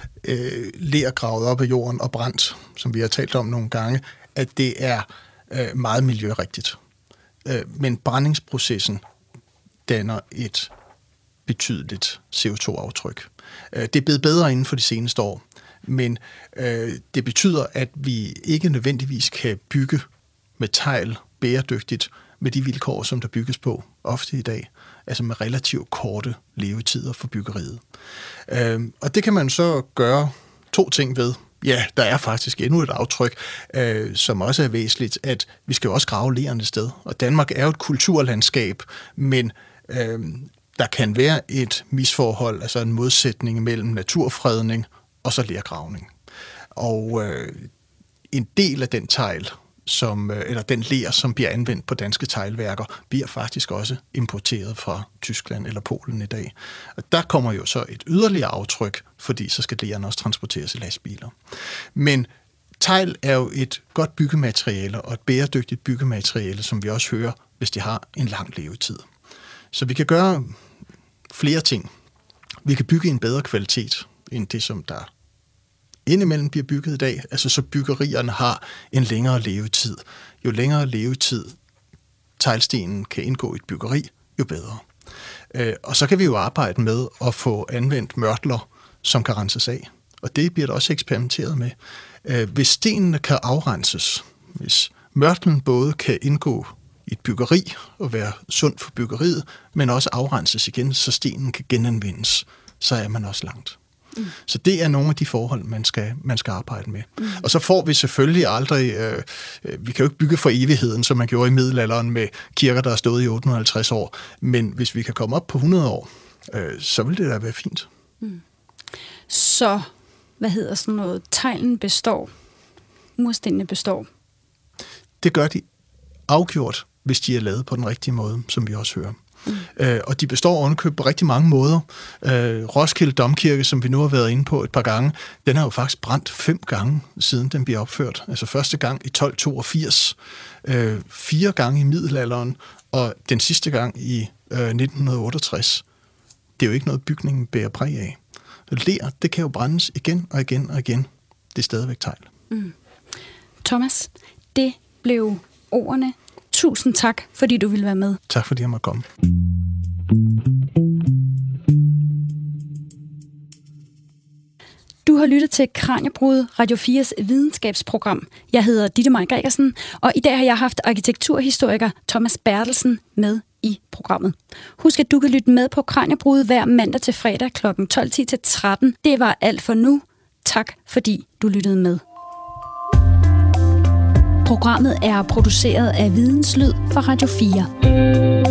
øh, ler gravet op af jorden og brændt, som vi har talt om nogle gange, at det er øh, meget miljørigtigt. Øh, men brændingsprocessen danner et betydeligt C O to aftryk. Øh, det er blevet bedre inden for de seneste år, men øh, det betyder, at vi ikke nødvendigvis kan bygge med tegl bæredygtigt med de vilkår, som der bygges på ofte i dag, altså med relativt korte levetider for byggeriet. Øhm, og det kan man så gøre to ting ved. Ja, der er faktisk endnu et aftryk, øh, som også er væsentligt, at vi skal jo også grave lerende sted. Og Danmark er jo et kulturlandskab, men øh, der kan være et misforhold, altså en modsætning mellem naturfredning og så lergravning. Og øh, en del af den tegl, som, eller den ler, som bliver anvendt på danske teglværker, bliver faktisk også importeret fra Tyskland eller Polen i dag. Og der kommer jo så et yderligere aftryk, fordi så skal leren også transporteres i lastbiler. Men tegl er jo et godt byggemateriale og et bæredygtigt byggemateriale, som vi også hører, hvis det har en lang levetid. Så vi kan gøre flere ting. Vi kan bygge en bedre kvalitet end det, som der indimellem bliver bygget i dag, altså så byggerierne har en længere levetid. Jo længere levetid teglstenen kan indgå i et byggeri, jo bedre. Øh, og så kan vi jo arbejde med at få anvendt mørtler, som kan renses af. Og det bliver der også eksperimenteret med. Øh, hvis stenene kan afrenses, hvis mørtlen både kan indgå i et byggeri og være sund for byggeriet, men også afrenses igen, så stenen kan genanvendes, så er man også langt. Mm. Så det er nogle af de forhold, man skal, man skal arbejde med. Mm. Og så får vi selvfølgelig aldrig, øh, vi kan jo ikke bygge for evigheden, som man gjorde i middelalderen med kirker, der har stået i otte hundrede og halvtreds år. Men hvis vi kan komme op på hundrede år, øh, så vil det da være fint. Mm. Så, hvad hedder sådan noget? Teglen består, murstenene består. Det gør de afgjort, hvis de er lavet på den rigtige måde, som vi også hører. Mm. Øh, og de består ovenikøbet på rigtig mange måder. Øh, Roskilde Domkirke, som vi nu har været inde på et par gange, den har jo faktisk brændt fem gange, siden den blev opført. Altså første gang i tolv toogfirs, øh, fire gange i middelalderen, og den sidste gang i øh, nitten otteogtres. Det er jo ikke noget, bygningen bærer præg af. Ler, det kan jo brændes igen og igen og igen. Det er stadigvæk tegl. Mm. Thomas, det blev ordene. Tusind tak, fordi du ville være med. Tak, fordi jeg måtte komme. Du har lyttet til Kraniebrud, Radio fires videnskabsprogram. Jeg hedder Ditte Maj Gregersen, og i dag har jeg haft arkitekturhistoriker Thomas Bertelsen med i programmet. Husk, at du kan lytte med på Kraniebrud hver mandag til fredag klokken tolv ti til tretten. Det var alt for nu. Tak fordi du lyttede med. Programmet er produceret af Videnslyd for Radio fire.